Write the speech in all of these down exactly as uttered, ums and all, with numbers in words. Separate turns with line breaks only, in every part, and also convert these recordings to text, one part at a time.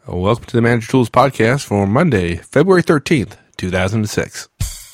Welcome to the Manager Tools podcast for Monday, February thirteenth, two thousand six.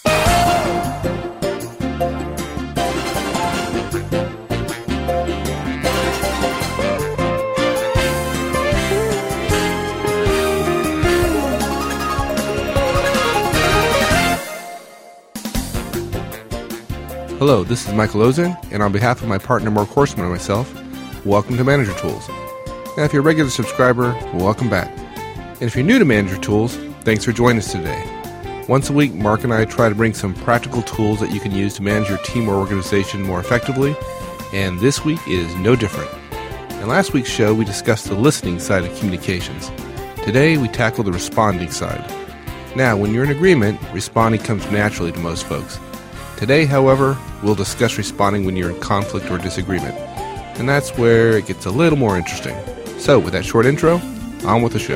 Hello, this is Michael Ozen, and on behalf of my partner Mark Horstman and myself, welcome to Manager Tools. Now, if you're a regular subscriber, welcome back. And if you're new to Manager Tools, thanks for joining us today. Once a week, Mark and I try to bring some practical tools that you can use to manage your team or organization more effectively, and this week is no different. In last week's show, we discussed the listening side of communications. Today, we tackle the responding side. Now, when you're in agreement, responding comes naturally to most folks. Today, however, we'll discuss responding when you're in conflict or disagreement, and that's where it gets a little more interesting. So, with that short intro, on with the show.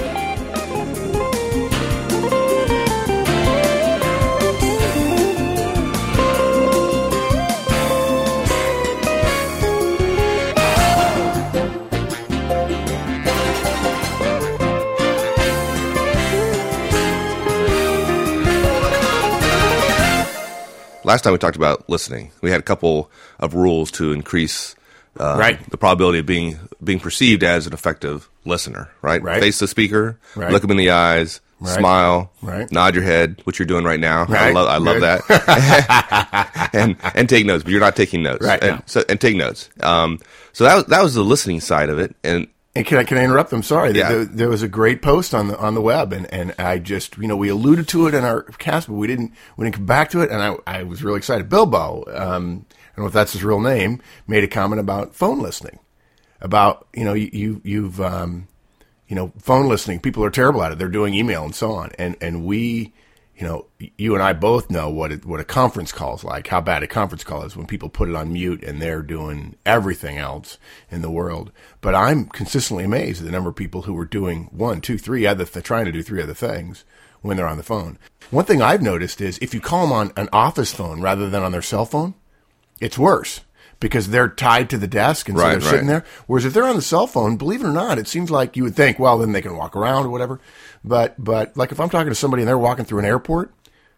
Last time we talked about listening. We had a couple of rules to increase uh,
right.
the probability of being being perceived as an effective listener, right?
Right.
Face the speaker,
right.
look them in the eyes,
right.
smile,
right.
nod your head, which you're doing right now.
Right.
I love I love
Good.
that. and and take notes, but you're not taking notes.
Right.
And,
No.
so, and take notes. Um, so that was, that was the listening side of it. And
And can I can I interrupt? I'm sorry.
Yeah.
There, there was a great post on the on the web, and, and I just you know we alluded to it in our cast, but we didn't we didn't come back to it, and I I was really excited. Bilbo, um, I don't know if that's his real name, made a comment about phone listening, about you know you, you you've um, you know phone listening. People are terrible at it. They're doing email and so on, and and we. You know, you and I both know what it, what a conference call is like, how bad a conference call is when people put it on mute and they're doing everything else in the world. But I'm consistently amazed at the number of people who are doing one, two, three other, they're trying to do three other things when they're on the phone. One thing I've noticed is if you call them on an office phone rather than on their cell phone, it's worse because they're tied to the desk and so
Right,
they're
right.
sitting there. Whereas if they're on the cell phone, believe it or not, it seems like you would think, well, then they can walk around or whatever. But, but like if I'm talking to somebody and they're walking through an airport,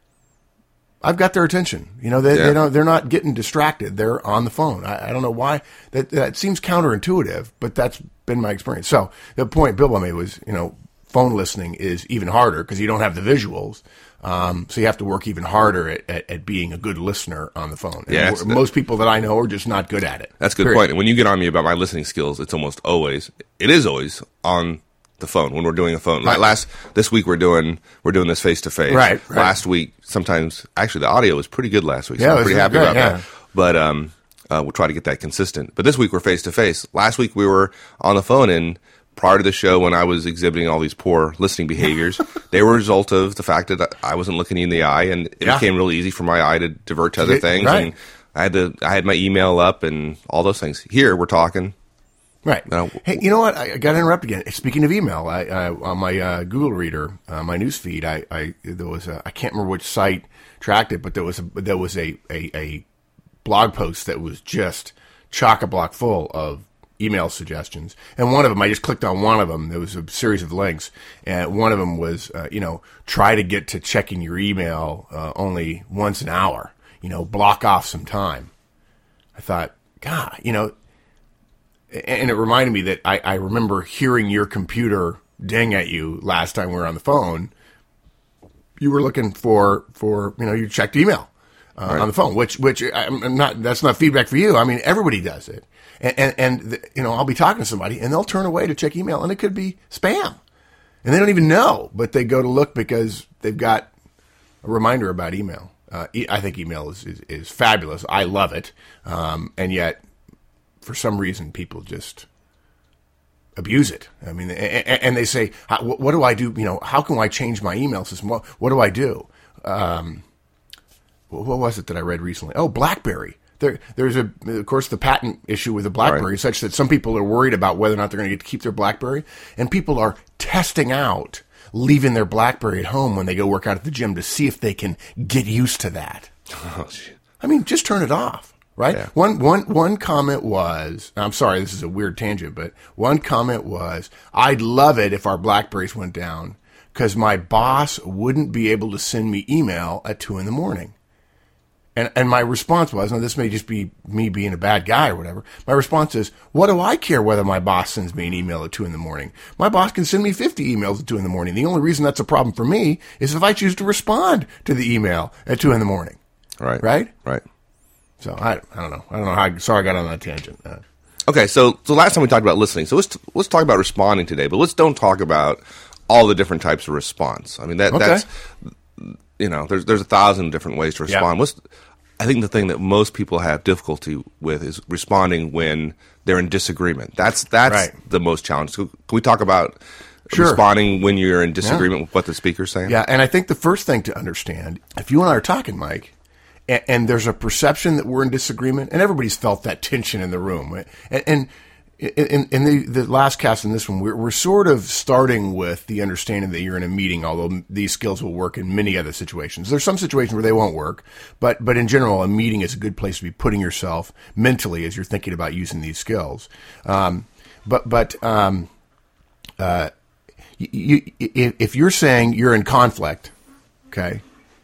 I've got their attention. You know, they,
Yeah.
they don't, they're not getting distracted. They're on the phone. I, I don't know why. That, that seems counterintuitive, but that's been my experience. So the point Bilbo made was, you know, phone listening is even harder because you don't have the visuals. Um, so you have to work even harder at, at, at being a good listener on the phone. And
Yeah, that's-
most people that I know are just not good at it.
that's a good
Period.
point. And when you get on me about my listening skills, it's almost always, it is always on the phone when we're doing a phone. Like
Right.
last this week we're doing we're doing this face to face.
Right, right.
Last week, sometimes actually the audio was pretty good last week. So
Yeah, it
I'm
was
pretty happy
good,
about
yeah.
that. But um, uh, we'll try to get that consistent. But this week we're face to face. Last week we were on the phone, and prior to the show, when I was exhibiting all these poor listening behaviors, they were a result of the fact that I wasn't looking you in the eye, and it
Yeah.
became really easy for my eye to divert to other
It-
things.
right.
And I had to I had my email up and all those things. Here we're talking.
Right.
No.
Hey, you know what? I, I got to interrupt again. Speaking of email, I, I on my uh, Google Reader, uh, my news feed, I, I there was a, I can't remember which site tracked it, but there was a there was a, a, a blog post that was just chock-a-block full of email suggestions. And one of them, I just clicked on one of them. There was a series of links, and one of them was, uh, you know, try to get to checking your email uh, only once an hour. You know, block off some time. I thought, God, you know. And it reminded me that I, I remember hearing your computer ding at you last time we were on the phone. You were looking for, for you know, you checked email uh,
Right.
on the phone, which which I'm not. That's not feedback for you. I mean, everybody does it. And and, and the, you know, I'll be talking to somebody, and they'll turn away to check email, and it could be spam, and they don't even know, but they go to look because they've got a reminder about email. Uh, e- I think email is, is, is fabulous. I love it, um, and yet. For some reason, people just abuse it. I mean, and, and they say, "What do I do? You know, how can I change my email system? What, what do I do?" Um, what was it that I read recently? Oh, BlackBerry. There, there's a, of course, the patent issue with the BlackBerry,
Right.
such that some people are worried about whether or not they're going to get to keep their BlackBerry, and people are testing out leaving their BlackBerry at home when they go work out at the gym to see if they can get used to that.
Oh, shit.
I mean, just turn it off. right?
Yeah.
One, one, one comment was, I'm sorry, this is a weird tangent, but one comment was, I'd love it if our BlackBerrys went down because my boss wouldn't be able to send me email at two in the morning. And, and my response was, now this may just be me being a bad guy or whatever. My response is, what do I care whether my boss sends me an email at two in the morning? My boss can send me fifty emails at two in the morning. The only reason that's a problem for me is if I choose to respond to the email at two in the morning.
Right.
Right?
Right.
So I, I don't know. I don't know how, I, sorry I got on that tangent. Uh,
Okay, so so last time we talked about listening. So let's let's talk about responding today, but let's don't talk about all the different types of response. I mean that
Okay.
that's you know, there's there's a thousand different ways to respond.
Yeah.
What's I think the thing that most people have difficulty with is responding when they're in disagreement. That's that's
Right.
the most challenging. So can we talk about
Sure.
responding when you're in disagreement with what the speaker's saying?
Yeah, and I think the first thing to understand, if you and I are talking, Mike, and, and there's a perception that we're in disagreement, and everybody's felt that tension in the room. And, and in, in the, the last cast in this one, we're, we're sort of starting with the understanding that you're in a meeting, although these skills will work in many other situations. There's some situations where they won't work, but, but in general, a meeting is a good place to be putting yourself mentally as you're thinking about using these skills. Um, but, but, um, uh, you, you, if you're saying you're in conflict, okay,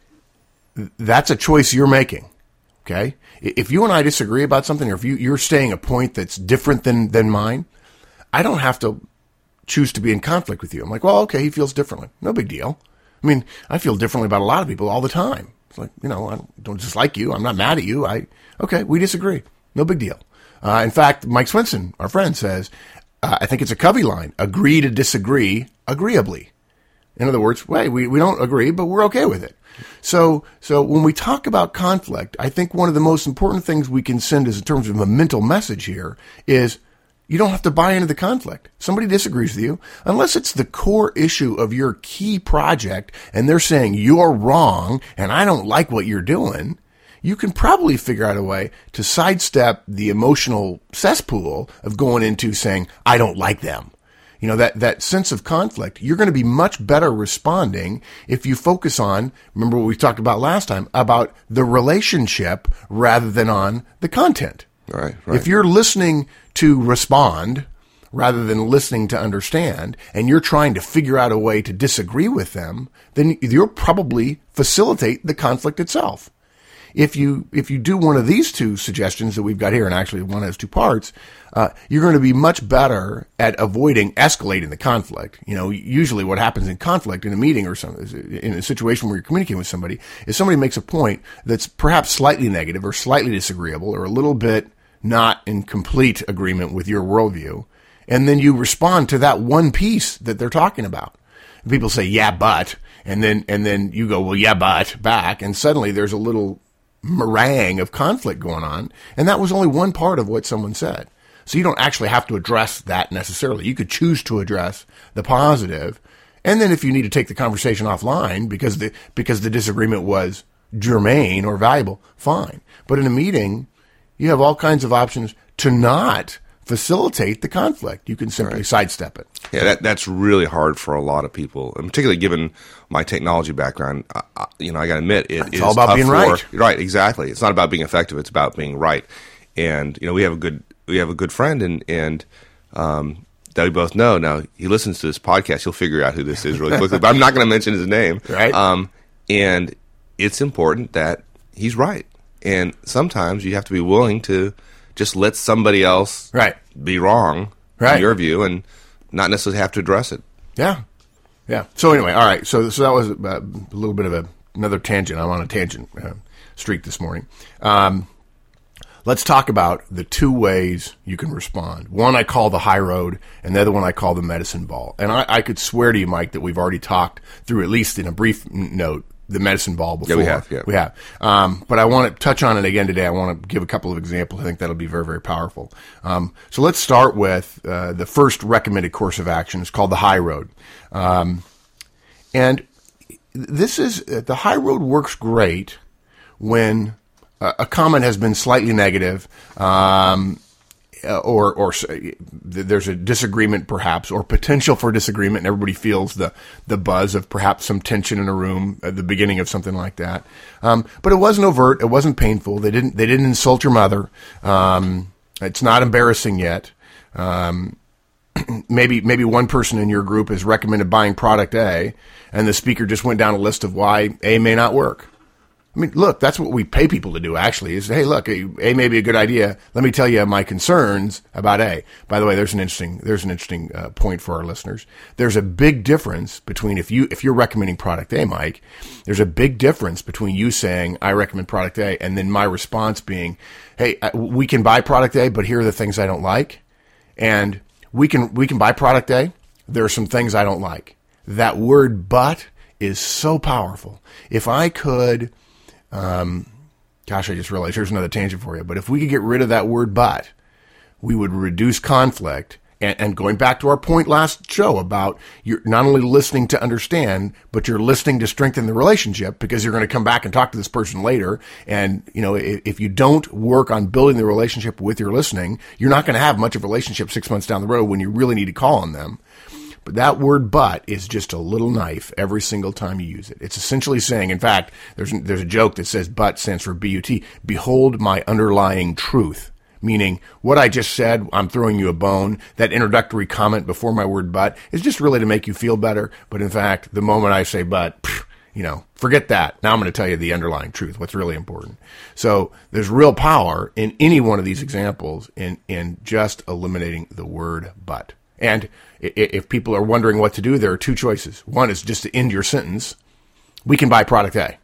that's a choice you're making, okay? If you and I disagree about something, or if you, you're saying a point that's different than, than mine, I don't have to choose to be in conflict with you. I'm like, well, okay, he feels differently. No big deal. I mean, I feel differently about a lot of people all the time. It's like, you know, I don't dislike you. I'm not mad at you. I okay, we disagree. No big deal. Uh, in fact, Mike Swinson, our friend, says, uh, I think it's a Covey line, agree to disagree agreeably. In other words, wait, we, we don't agree, but we're okay with it. So, so when we talk about conflict, I think one of the most important things we can send as in terms of a mental message here is you don't have to buy into the conflict. Somebody disagrees with you, unless it's the core issue of your key project and they're saying you're wrong and I don't like what you're doing. You can probably figure out a way to sidestep the emotional cesspool of going into saying, I don't like them. You know, that, that sense of conflict, you're going to be much better responding if you focus on, remember what we talked about last time, about the relationship rather than on the content.
Right, right.
If you're listening to respond rather than listening to understand, and you're trying to figure out a way to disagree with them, then you'll probably facilitate the conflict itself. If you if you do one of these two suggestions that we've got here, and actually one has two parts, uh, you're going to be much better at avoiding escalating the conflict. You know, usually what happens in conflict in a meeting or something, in a situation where you're communicating with somebody, is somebody makes a point that's perhaps slightly negative or slightly disagreeable or a little bit not in complete agreement with your worldview, and then you respond to that one piece that they're talking about. People say, yeah, but, and then and then you go, well, yeah, but, back, and suddenly there's a little meringue of conflict going on, and that was only one part of what someone said. So you don't actually have to address that necessarily. You could choose to address the positive, and then if you need to take the conversation offline because the because the disagreement was germane or valuable, fine. But in a meeting, you have all kinds of options to not facilitate the conflict. You can simply right. sidestep it.
Yeah, that, that's really hard for a lot of people, and particularly given my technology background. I, you know, I got to admit, it
it's
is
all about
tough
being
for,
right.
Right, exactly. It's not about being effective; it's about being right. And you know, we have a good we have a good friend, and and um, that we both know. Now he listens to this podcast; he'll figure out who this is really quickly. But I'm not going to mention his name.
Right.
Um, and it's important that he's right, and sometimes you have to be willing to just let somebody else
right.
be wrong
right.
in your view, and not necessarily have to address it.
Yeah, yeah. So anyway, all right. So so that was a, a little bit of a, another tangent. I'm on a tangent uh, streak this morning. Um, let's talk about the two ways you can respond. One I call the high road, and the other one I call the medicine ball. And I, I could swear to you, Mike, that we've already talked through, at least in a brief note, the medicine ball before.
Yeah, we have. Yeah.
We have. Um, but I want to touch on it again today. I want to give a couple of examples. I think that'll be very, very powerful. Um, so let's start with uh, the first recommended course of action. It's called the high road. Um, and this is, uh, the high road works great when uh, a comment has been slightly negative, um, uh, or or uh, there's a disagreement perhaps, or potential for disagreement, and everybody feels the the buzz of perhaps some tension in a room at the beginning of something like that. Um, but it wasn't overt. It wasn't painful. They didn't they didn't insult your mother. Um, it's not embarrassing yet. Um, maybe maybe one person in your group has recommended buying product A, and the speaker just went down a list of why A may not work. I mean, look, that's what we pay people to do, actually, is, hey, look, A may be a good idea. Let me tell you my concerns about A. By the way, there's an interesting, there's an interesting uh, point for our listeners. There's a big difference between if you, if you're recommending product A, Mike, there's a big difference between you saying, I recommend product A, and then my response being, hey, we can buy product A, but here are the things I don't like. And we can, we can buy product A. There are some things I don't like. That word but is so powerful. If I could, Um, gosh, I just realized here's another tangent for you. But if we could get rid of that word but, we would reduce conflict. And, and going back to our point last show about you're not only listening to understand, but you're listening to strengthen the relationship, because you're going to come back and talk to this person later. And, you know, if, if you don't work on building the relationship with your listening, you're not going to have much of a relationship six months down the road when you really need to call on them. But that word but is just a little knife every single time you use it. It's essentially saying, in fact, there's there's a joke that says but stands for B U T. Behold my underlying truth. Meaning, what I just said, I'm throwing you a bone. That introductory comment before my word but is just really to make you feel better. But in fact, the moment I say but, pff, you know, forget that. Now I'm going to tell you the underlying truth, what's really important. So there's real power in any one of these examples in, in just eliminating the word but. And if people are wondering what to do, there are two choices. One is just to end your sentence. We can buy product A.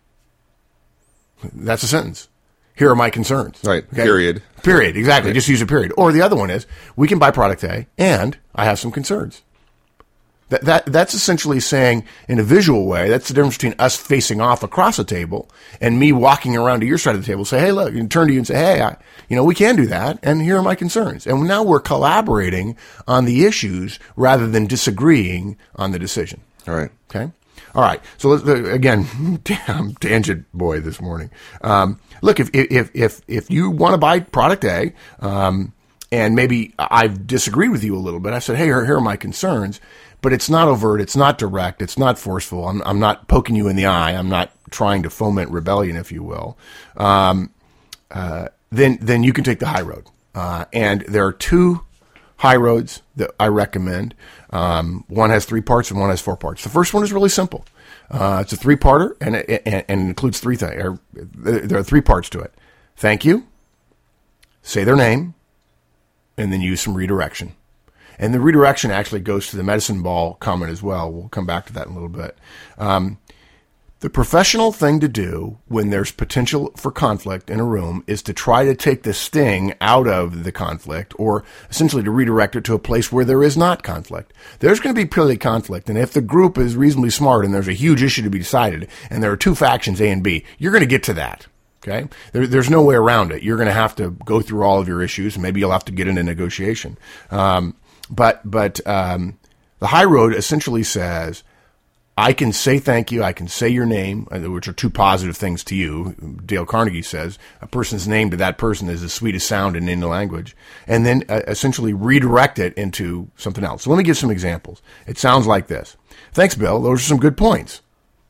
That's a sentence. Here are my concerns.
Right.
Okay?
Period.
Period. Exactly.
Right.
Just use a period. Or the other one is, we can buy product A, and I have some concerns. That, that that's essentially saying, in a visual way, that's the difference between us facing off across a table and me walking around to your side of the table, say, hey, look, and turn to you and say, hey, I, you know, we can do that, and here are my concerns. And now we're collaborating on the issues rather than disagreeing on the decision.
All right.
Okay? All right. So, let's, uh, again, damn, tangent boy this morning. Um, look, if, if, if, if you want to buy product A, um, and maybe I've disagreed with you a little bit, I said, hey, here, here are my concerns. But it's not overt, it's not direct, it's not forceful. I'm, I'm not poking you in the eye. I'm not trying to foment rebellion, if you will. Um, uh, then, then you can take the high road. Uh, and there are two high roads that I recommend. Um, one has three parts and one has four parts. The first one is really simple. Uh, it's a three-parter, and it, and, and includes three things. There are three parts to it. Thank you, say their name, and then use some redirection. And the redirection actually goes to the medicine ball comment as well. We'll come back to that in a little bit. Um, the professional thing to do when there's potential for conflict in a room is to try to take the sting out of the conflict, or essentially to redirect it to a place where there is not conflict. There's going to be purely conflict, and if the group is reasonably smart and there's a huge issue to be decided, and there are two factions, A and B, you're going to get to that. Okay? There, there's no way around it. You're going to have to go through all of your issues, and maybe you'll have to get into negotiation. Um, But but um, the high road essentially says, I can say thank you, I can say your name, which are two positive things to you. Dale Carnegie says a person's name to that person is the sweetest sound in any language, and then uh, essentially redirect it into something else. So let me give some examples. It sounds like this. Thanks, Bill. Those are some good points.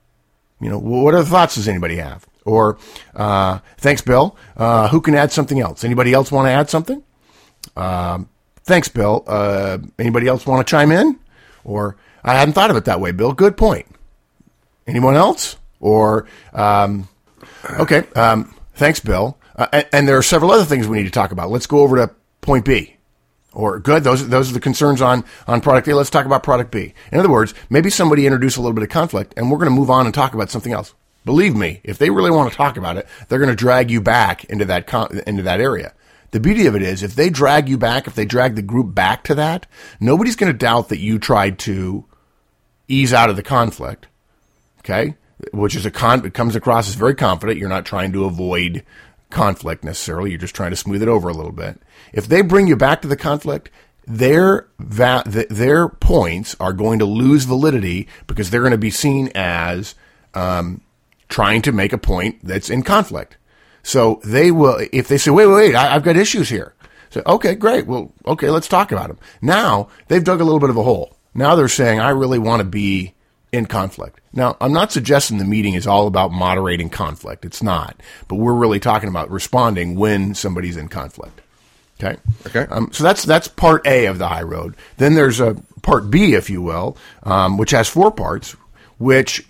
You know, what other thoughts does anybody have? Or uh, thanks, Bill. Uh, who can add something else? Anybody else want to add something? Um, Thanks, Bill. Uh, anybody else want to chime in? Or, I hadn't thought of it that way, Bill. Good point. Anyone else? Or, um, okay, um, thanks, Bill. Uh, and, and there are several other things we need to talk about. Let's go over to point B. Or, good, those, those are the concerns on, on product A. Let's talk about product B. In other words, maybe somebody introduced a little bit of conflict, and we're going to move on and talk about something else. Believe me, if they really want to talk about it, they're going to drag you back into that con- into that area. The beauty of it is, if they drag you back, if they drag the group back to that, nobody's going to doubt that you tried to ease out of the conflict, okay? Which is a con, it comes across as very confident. You're not trying to avoid conflict necessarily. You're just trying to smooth it over a little bit. If they bring you back to the conflict, their va- their points are going to lose validity because they're going to be seen as um, trying to make a point that's in conflict. So they will, if they say, wait, wait, wait, I, I've got issues here. So, okay, great. Well, okay, let's talk about them. Now, they've dug a little bit of a hole. Now they're saying, I really want to be in conflict. Now, I'm not suggesting the meeting is all about moderating conflict. It's not. But we're really talking about responding when somebody's in conflict. Okay?
Okay.
Um, so that's that's part A of the high road. Then there's a part B, if you will, um, which has four parts, which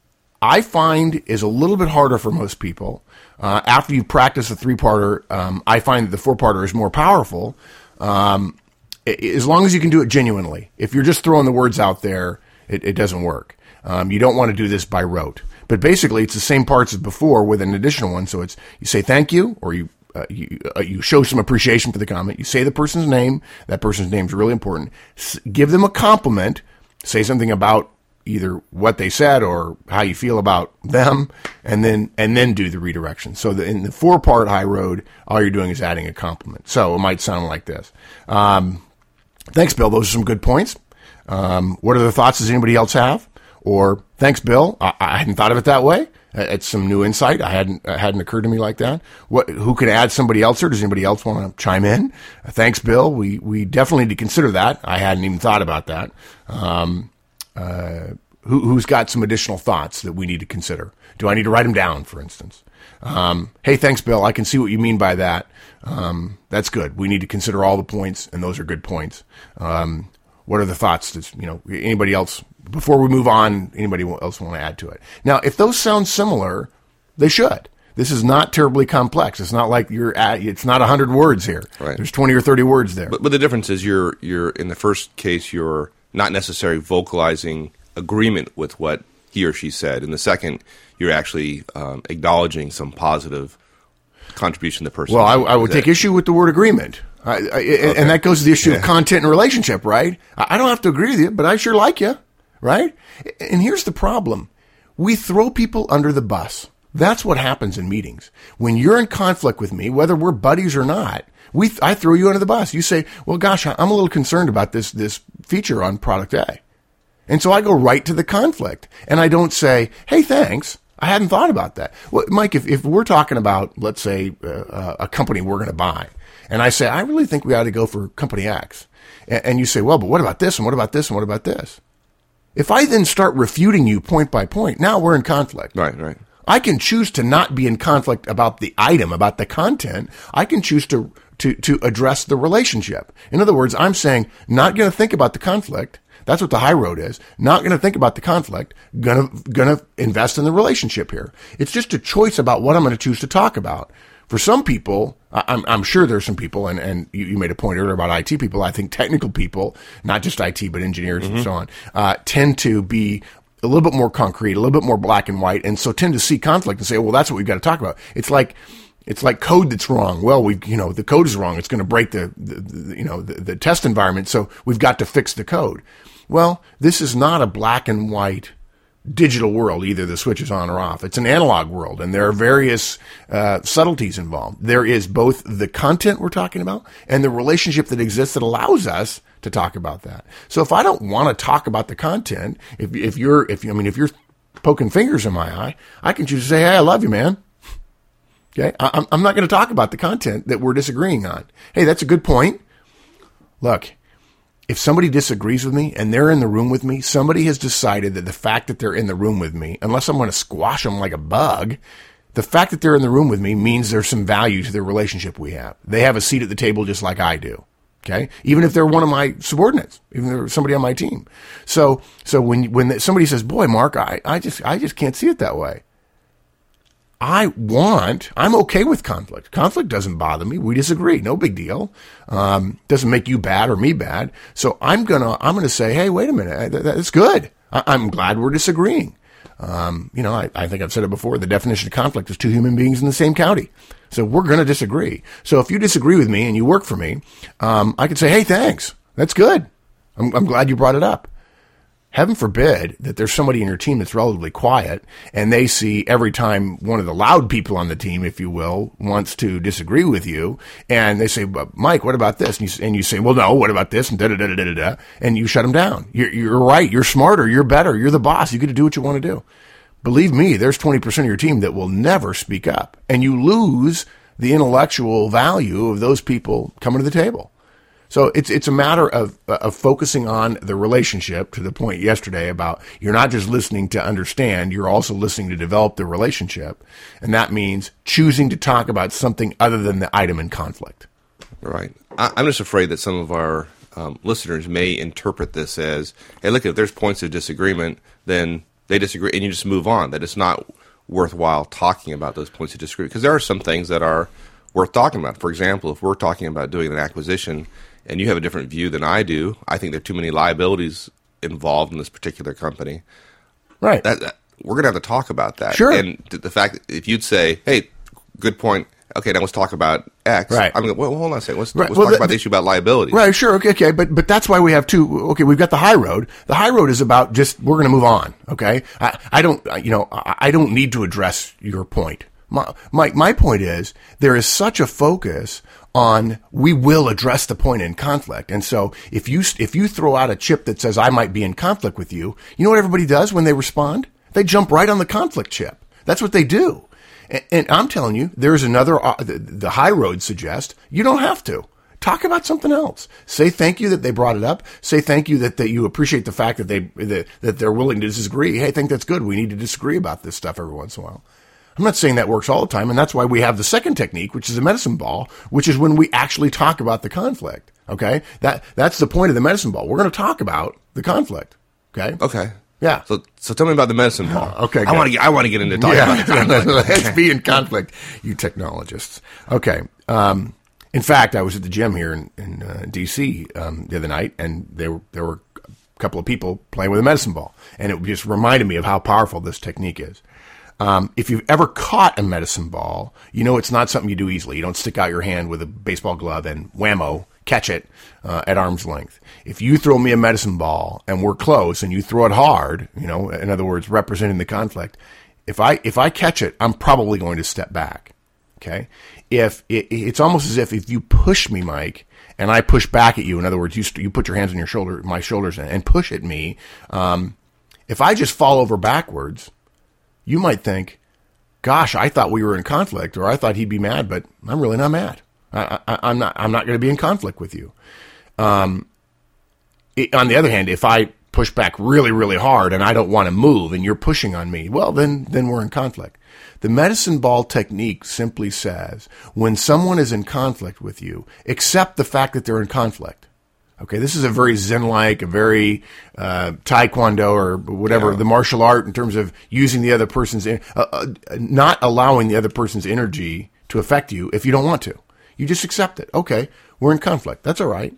I find is a little bit harder for most people. Uh, after you practice a three-parter, um, I find that the four-parter is more powerful, um, as long as you can do it genuinely. If you're just throwing the words out there, it, it doesn't work. Um, you don't want to do this by rote. But basically, it's the same parts as before with an additional one. So it's you say thank you, or you uh, you, uh, you show some appreciation for the comment. You say the person's name. That person's name is really important. S- give them a compliment. Say something about either what they said or how you feel about them, and then and then do the redirection. So the, in the four-part high road, all you're doing is adding a compliment. So it might sound like this. Um, thanks, Bill. Those are some good points. Um, what other thoughts does anybody else have? Or thanks, Bill. I, I hadn't thought of it that way. It's some new insight. I hadn't it hadn't occurred to me like that. What? Who can add somebody else, or does anybody else want to chime in? Uh, thanks, Bill. We we definitely need to consider that. I hadn't even thought about that. Um, uh, who, who's got some additional thoughts that we need to consider? Do I need to write them down, for instance? Um, hey, thanks, Bill. I can see what you mean by that. Um, that's good. We need to consider all the points, and those are good points. Um, what are the thoughts? Does, you know, anybody else? Before we move on, anybody else want to add to it? Now, if those sound similar, they should. This is not terribly complex. It's not like you're at, it's not a hundred words here.
Right.
There's twenty or thirty words there.
But, but the difference is you're, you're, in the first case, you're not necessarily vocalizing agreement with what he or she said. In the second, you're actually um, acknowledging some positive contribution the person.
Well, I, I would take issue with the word agreement. I, I, okay. And that goes to the issue yeah. of content and relationship, right? I don't have to agree with you, but I sure like you, right? And here's the problem. We throw people under the bus. That's what happens in meetings. When you're in conflict with me, whether we're buddies or not, we I throw you under the bus. You say, well, gosh, I'm a little concerned about this this feature on product A. And so I go right to the conflict. And I don't say, hey, thanks. I hadn't thought about that. Well, Mike, if, if we're talking about, let's say, uh, a company we're going to buy, and I say, I really think we ought to go for company X. And, and you say, well, but what about this, and what about this, and what about this? If I then start refuting you point by point, now we're in conflict.
Right, right.
I can choose to not be in conflict about the item, about the content. I can choose to, to, to address the relationship. In other words, I'm saying, not going to think about the conflict. That's what the high road is. Not going to think about the conflict. Gonna, gonna invest in the relationship here. It's just a choice about what I'm going to choose to talk about. For some people, I'm, I'm sure there's some people, and, and you, you made a point earlier about I T people. I think technical people, not just I T, but engineers mm-hmm. and so on, uh, tend to be a little bit more concrete, a little bit more black and white, and so tend to see conflict and say, well, that's what we've got to talk about. It's like, it's like code that's wrong. Well, we, you know, the code is wrong. It's going to break the, the, the you know, the, the test environment. So we've got to fix the code. Well, this is not a black and white digital world. Either the switch is on or off. It's an analog world, and there are various uh, subtleties involved. There is both the content we're talking about and the relationship that exists that allows us to talk about that. So if I don't want to talk about the content, if if you're if you, I mean if you're poking fingers in my eye, I can choose to say, hey, I love you, man. Okay, I, I'm not going to talk about the content that we're disagreeing on. Hey, that's a good point. Look. If somebody disagrees with me and they're in the room with me, somebody has decided that the fact that they're in the room with me, unless I'm going to squash them like a bug, the fact that they're in the room with me means there's some value to the relationship we have. They have a seat at the table just like I do. Okay. Even if they're one of my subordinates, even if they're somebody on my team. So, so when, when somebody says, boy, Mark, I, I just, I just can't see it that way. I want, I'm okay with conflict. Conflict doesn't bother me. We disagree. No big deal. Um, doesn't make you bad or me bad. So I'm gonna, I'm gonna say, hey, wait a minute. That's good. I, I'm glad we're disagreeing. Um, you know, I, I think I've said it before. The definition of conflict is two human beings in the same county. So we're gonna disagree. So if you disagree with me and you work for me, um, I can say, hey, thanks. That's good. I'm, I'm glad you brought it up. Heaven forbid that there's somebody in your team that's relatively quiet and they see every time one of the loud people on the team, if you will, wants to disagree with you, and they say, Mike, what about this? And you, and you say, well, no, what about this? And da da da da da da. And you shut them down. You're, you're right. You're smarter. You're better. You're the boss. You get to do what you want to do. Believe me, there's twenty percent of your team that will never speak up, and you lose the intellectual value of those people coming to the table. So it's it's a matter of of focusing on the relationship, to the point yesterday about you're not just listening to understand, you're also listening to develop the relationship. And that means choosing to talk about something other than the item in conflict.
Right. I, I'm just afraid that some of our um, listeners may interpret this as, hey, look, if there's points of disagreement, then they disagree, and you just move on, that it's not worthwhile talking about those points of disagreement. Because there are some things that are worth talking about. For example, if we're talking about doing an acquisition and you have a different view than I do, I think there are too many liabilities involved in this particular company.
Right.
That, that, we're going to have to talk about that.
Sure.
And the fact that if you'd say, hey, good point, okay, now let's talk about X.
Right.
I'm going, well, hold on a second. Let's,
right.
let's
well,
talk
the,
about the issue about liabilities.
Right, sure. Okay, okay. But, but that's why we have two. Okay, we've got the high road. The high road is about just, we're going to move on. Okay. I, I don't, you know, I don't need to address your point. My, my, my point is there is such a focus on we will address the point in conflict. And so if you, if you throw out a chip that says I might be in conflict with you, you know what everybody does when they respond? They jump right on the conflict chip. That's what they do. And, and I'm telling you, there's another, uh, the, the high road suggests you don't have to. Talk about something else. Say thank you that they brought it up. Say thank you that, that you appreciate the fact that they, that, that they're willing to disagree. Hey, I think that's good. We need to disagree about this stuff every once in a while. I'm not saying that works all the time, and that's why we have the second technique, which is a medicine ball, which is when we actually talk about the conflict. Okay? That that's the point of the medicine ball. We're going to talk about the conflict. Okay?
Okay.
Yeah.
So so tell me about the medicine ball.
Oh, okay.
I want to get I want to get into talking
yeah.
about the conflict.
Let's be in conflict, you technologists. Okay. Um, in fact, I was at the gym here in, in uh, D C um, the other night, and there were, there were a couple of people playing with a medicine ball, and it just reminded me of how powerful this technique is. Um, if you've ever caught a medicine ball, you know it's not something you do easily. You don't stick out your hand with a baseball glove and whammo, catch it uh, at arm's length. If you throw me a medicine ball and we're close and you throw it hard, you know, in other words, representing the conflict, if I if I catch it, I'm probably going to step back. Okay? If it, it's almost as if if you push me, Mike, and I push back at you, in other words, you you put your hands on your shoulder, my shoulders, and, and push at me. Um, if I just fall over backwards, you might think, gosh, I thought we were in conflict, or I thought he'd be mad, but I'm really not mad. I, I, I'm not, I'm not going to be in conflict with you. Um, it, on the other hand, if I push back really, really hard and I don't want to move and you're pushing on me, well, then, then we're in conflict. The medicine ball technique simply says, when someone is in conflict with you, accept the fact that they're in conflict. Okay, this is a very Zen-like, a very uh, Taekwondo or whatever, yeah. the martial art in terms of using the other person's, uh, uh, not allowing the other person's energy to affect you if you don't want to. You just accept it. Okay, we're in conflict. That's all right.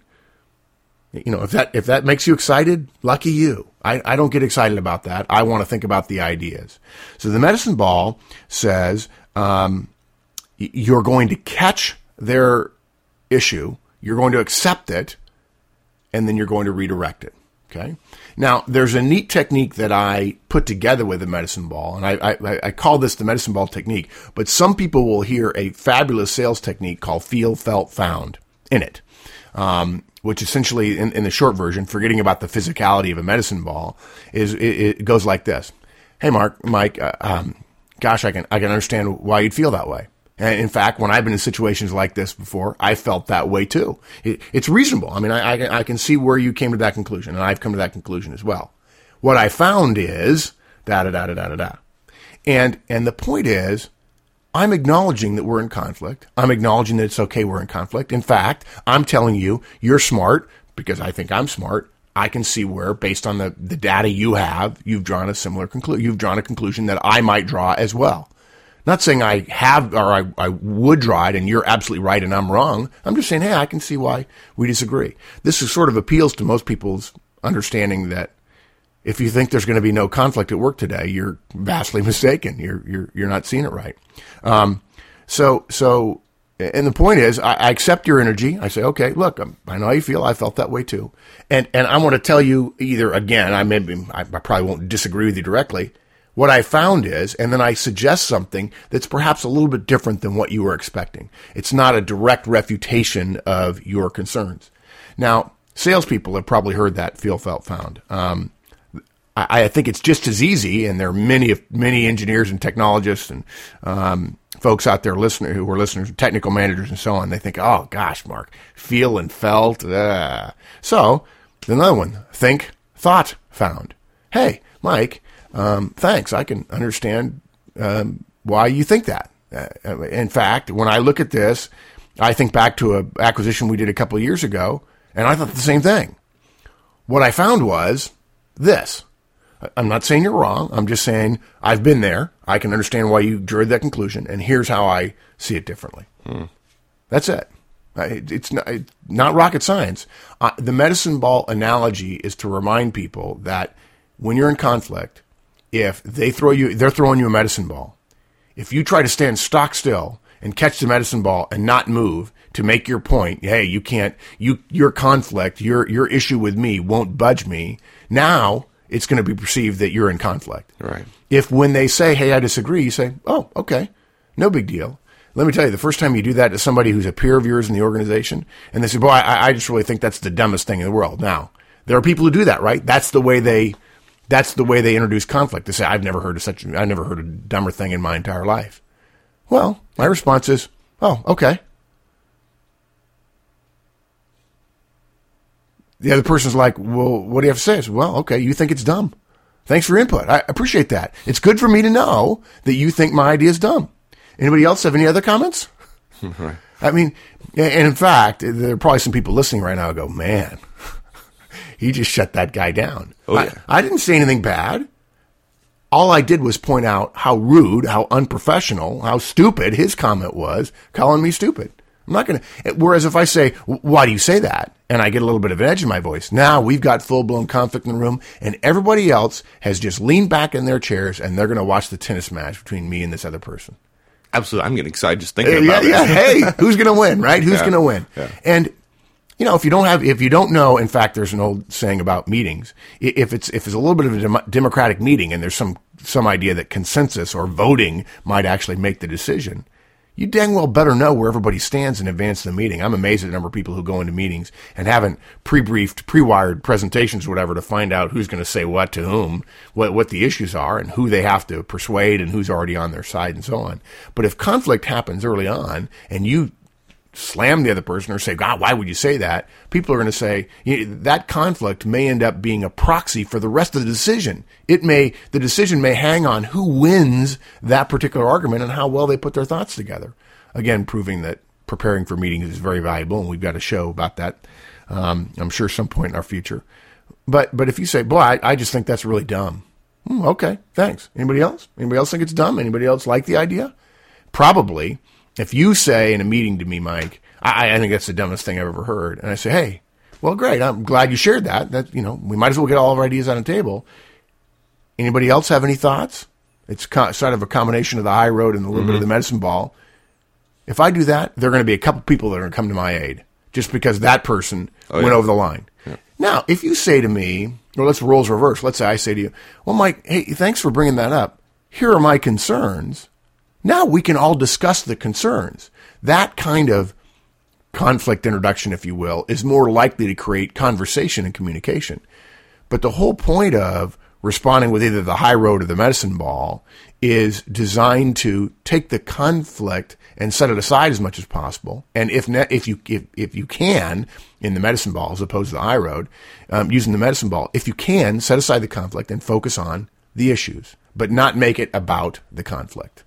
You know, if that if that makes you excited, lucky you. I, I don't get excited about that. I want to think about the ideas. So the medicine ball says um, you're going to catch their issue, you're going to accept it, and then you're going to redirect it. Okay. Now, there's a neat technique that I put together with the medicine ball, and I, I, I call this the medicine ball technique, but some people will hear a fabulous sales technique called feel, felt, found in it, um, which essentially, in, in the short version, forgetting about the physicality of a medicine ball, is it, it goes like this. Hey, Mark, Mike, uh, um, gosh, I can I can understand why you'd feel that way. And in fact, when I've been in situations like this before, I felt that way too. It, it's reasonable. I mean, I, I, I can see where you came to that conclusion, and I've come to that conclusion as well. What I found is da da da da da da da, and and the point is, I'm acknowledging that we're in conflict. I'm acknowledging that it's okay we're in conflict. In fact, I'm telling you, you're smart because I think I'm smart. I can see where, based on the the data you have, you've drawn a similar conclusion. You've drawn a conclusion that I might draw as well. Not saying I have or I, I would draw it and you're absolutely right and I'm wrong. I'm just saying, hey, I can see why we disagree. This is sort of appeals to most people's understanding that if you think there's going to be no conflict at work today, you're vastly mistaken. You're you're you're not seeing it right. Um, so so, and the point is, I, I accept your energy. I say, okay, look, I'm, I know how you feel. I felt that way too. And and I want to tell you either again, I maybe I, I probably won't disagree with you directly. What I found is, and then I suggest something that's perhaps a little bit different than what you were expecting. It's not a direct refutation of your concerns. Now, salespeople have probably heard that feel, felt, found. Um, I, I think it's just as easy, and there are many, many engineers and technologists and um, folks out there listening who are listeners, technical managers and so on. They think, oh gosh, Mark, feel and felt. Uh. So another one, think, thought, found. Hey, Mike, um, thanks. I can understand um, why you think that. Uh, in fact, when I look at this, I think back to an acquisition we did a couple of years ago, and I thought the same thing. What I found was this. I'm not saying you're wrong. I'm just saying I've been there. I can understand why you drew that conclusion, and here's how I see it differently. Hmm. That's it. It's not, it's not rocket science. Uh, the medicine ball analogy is to remind people that when you're in conflict, if they throw you, they're throwing you a medicine ball. If you try to stand stock still and catch the medicine ball and not move to make your point, hey, you can't, you, your conflict, your, your issue with me won't budge me. Now it's going to be perceived that you're in conflict.
Right.
If when they say, hey, I disagree, you say, oh, okay, no big deal. Let me tell you, the first time you do that to somebody who's a peer of yours in the organization, and they say, boy, I, I just really think that's the dumbest thing in the world. Now, there are people who do that, right? That's the way they, that's the way they introduce conflict. They say, I've never heard of such, I've never heard a dumber thing in my entire life. Well, my response is, oh, okay. The other person's like, well, what do you have to say? I said, well, okay, you think it's dumb. Thanks for your input. I appreciate that. It's good for me to know that you think my idea is dumb. Anybody else have any other comments?
Right.
I mean, and in fact, there are probably some people listening right now who go, man, he just shut that guy down.
Oh, yeah.
I, I didn't say anything bad. All I did was point out how rude, how unprofessional, how stupid his comment was, calling me stupid. I'm not going to, whereas if I say, why do you say that? And I get a little bit of an edge in my voice. Now we've got full-blown conflict in the room, and everybody else has just leaned back in their chairs, and they're going to watch the tennis match between me and this other person.
Absolutely. I'm getting excited just thinking
Uh,
about
yeah,
it.
yeah. Hey, who's going to win, right? Who's
Yeah.
going to win?
Yeah.
And, you know, if you don't have, if you don't know, in fact, there's an old saying about meetings. I- If it's, if it's a little bit of a dem- democratic meeting and there's some, some idea that consensus or voting might actually make the decision, you dang well better know where everybody stands in advance of the meeting. I'm amazed at the number of people who go into meetings and haven't pre-briefed, pre-wired presentations or whatever to find out who's going to say what to whom, what, what the issues are, and who they have to persuade and who's already on their side and so on. But if conflict happens early on and you slam the other person or say, God, why would you say that? People are going to say, you know, that conflict may end up being a proxy for the rest of the decision. It may, the decision may hang on who wins that particular argument and how well they put their thoughts together. Again, proving that preparing for meetings is very valuable, and we've got a show about that, um, I'm sure some point in our future. But, but if you say, boy, I, I just think that's really dumb. Hmm, okay, thanks. Anybody else? Anybody else think it's dumb? Anybody else like the idea? Probably. If you say in a meeting to me, Mike, I, I think that's the dumbest thing I've ever heard, and I say, hey, well, great, I'm glad you shared that. That, you know, we might as well get all of our ideas on the table. Anybody else have any thoughts? It's co- sort of a combination of the high road and a little mm-hmm. bit of the medicine ball. If I do that, there are going to be a couple people that are going to come to my aid just because that person oh, went yeah. over the line. Yeah. Now, if you say to me, or let's roles reverse. Let's say I say to you, well, Mike, hey, thanks for bringing that up. Here are my concerns. Now we can all discuss the concerns. That kind of conflict introduction, if you will, is more likely to create conversation and communication. But the whole point of responding with either the high road or the medicine ball is designed to take the conflict and set it aside as much as possible. And if ne- if you if, if you can, in the medicine ball as opposed to the high road, um, using the medicine ball, if you can, set aside the conflict and focus on the issues, but not make it about the conflict.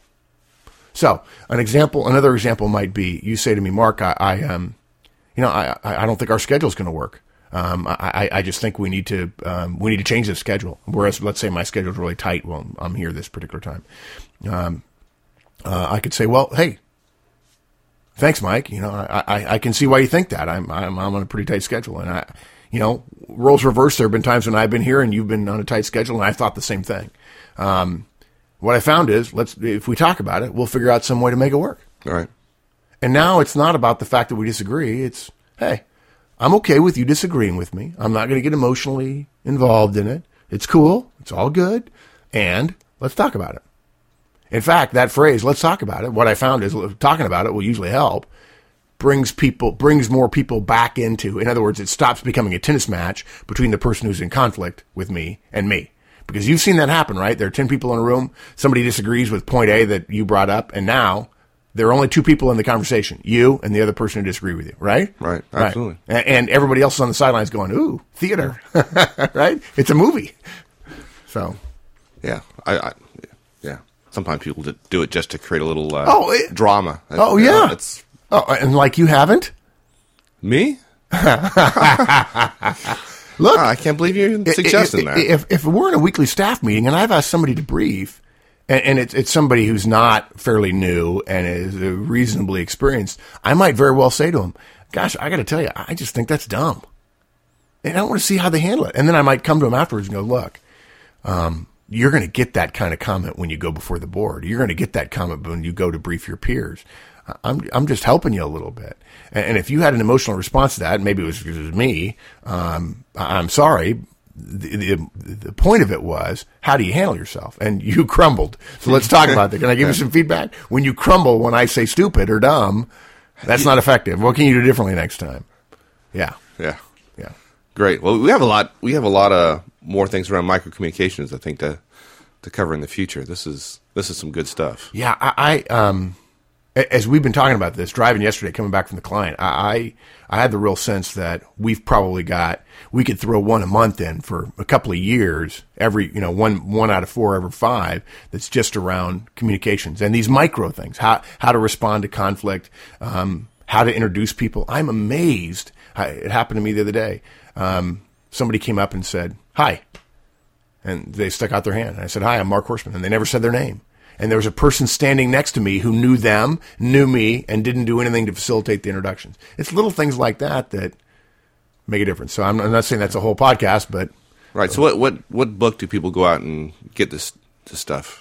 So, an example, another example might be, you say to me, Mark, I, I um, you know, I, I don't think our schedule is going to work. Um, I, I just think we need to, um, we need to change the schedule. Whereas, let's say my schedule is really tight. Well, I'm here this particular time. Um, uh, I could say, well, hey, thanks, Mike. You know, I, I, I can see why you think that. I'm, I'm, I'm on a pretty tight schedule, and I, you know, roles reversed. There have been times when I've been here and you've been on a tight schedule, and I thought the same thing. Um, What I found is, let's if we talk about it, we'll figure out some way to make it work.
All right.
And now it's not about the fact that we disagree. It's, hey, I'm okay with you disagreeing with me. I'm not going to get emotionally involved in it. It's cool. It's all good. And let's talk about it. In fact, that phrase, let's talk about it, what I found is talking about it will usually help. brings people, brings more people back into, in other words, it stops becoming a tennis match between the person who's in conflict with me and me. Because you've seen that happen, right? There are ten people in a room. Somebody disagrees with point A that you brought up, and now there are only two people in the conversation, you and the other person who disagree with you, right?
Right, absolutely.
Right. And everybody else is on the sidelines going, ooh, theater, right? It's a movie. So,
yeah, I, I yeah. Sometimes people do it just to create a little uh,
oh, it,
drama.
Oh,
you
yeah.
Know, it's,
oh, and like you haven't?
Me?
Look,
oh, I can't believe you're suggesting
if,
that.
If, if we're in a weekly staff meeting and I've asked somebody to brief, and, and it's, it's somebody who's not fairly new and is reasonably experienced, I might very well say to them, gosh, I got to tell you, I just think that's dumb. And I want to see how they handle it. And then I might come to them afterwards and go, look, um, you're going to get that kind of comment when you go before the board. You're going to get that comment when you go to brief your peers. I'm I'm just helping you a little bit. And, and if you had an emotional response to that, maybe it was because it was me, um, I'm sorry. The, the, the point of it was, how do you handle yourself? And you crumbled. So let's talk about that. Can I give you some feedback? When you crumble when I say stupid or dumb, that's not effective. What can you do differently next time? Yeah.
Yeah.
Yeah.
Great. Well, we have a lot. We have a lot of more things around micro communications, I think, to to cover in the future. This is this is some good stuff.
Yeah. I, I um, as we've been talking about this, driving yesterday, coming back from the client, I I had the real sense that we've probably got we could throw one a month in for a couple of years, every you know one one out of four every five. That's just around communications and these micro things, how how to respond to conflict, um, how to introduce people. I'm amazed. I, it happened to me the other day. Um, somebody came up and said, hi. And they stuck out their hand. And I said, hi, I'm Mark Horstman. And they never said their name. And there was a person standing next to me who knew them, knew me, and didn't do anything to facilitate the introductions. It's little things like that that make a difference. So I'm, I'm not saying that's a whole podcast, but...
Right. So what, what, what book do people go out and get this, this stuff?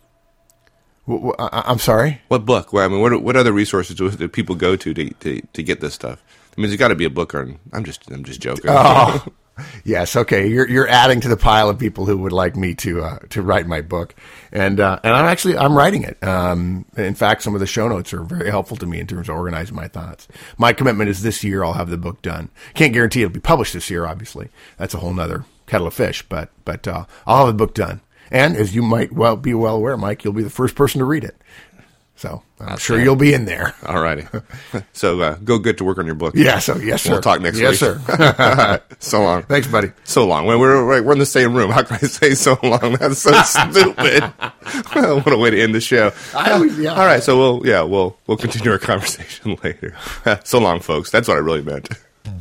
W- w- I, I'm sorry?
What book? Well, I mean, what, what other resources do, do people go to to, to to get this stuff? I mean, there's got to be a book on. I'm just, I'm just joking.
Oh, yes. Okay, you're you're adding to the pile of people who would like me to uh, to write my book, and uh, and I'm actually I'm writing it. Um, in fact, some of the show notes are very helpful to me in terms of organizing my thoughts. My commitment is this year I'll have the book done. Can't guarantee it'll be published this year. Obviously, that's a whole nother kettle of fish. But but uh, I'll have the book done, and as you might well be well aware, Mike, you'll be the first person to read it. So I'm
That's
sure
right.
You'll be in there.
All righty. So uh, go get to work on your book.
Yeah. So yes, sir.
We'll talk next
yes,
week.
Yes, sir.
So long.
Thanks, buddy.
So long. We're we're, we're in the same room. How can I say so long? That's so stupid. What a way to end the show.
I always, yeah.
All right. So we'll yeah we'll we'll continue our conversation later. So long, folks. That's what I really meant.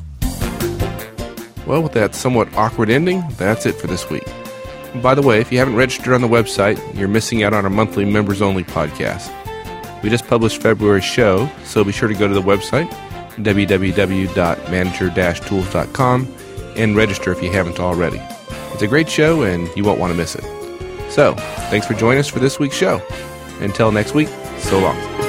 Well, with that somewhat awkward ending, that's it for this week. And by the way, if you haven't registered on the website, you're missing out on our monthly members-only podcast. We just published February's show, so be sure to go to the website, w w w dot manager dash tools dot com, and register if you haven't already. It's a great show, and you won't want to miss it. So, thanks for joining us for this week's show. Until next week, so long.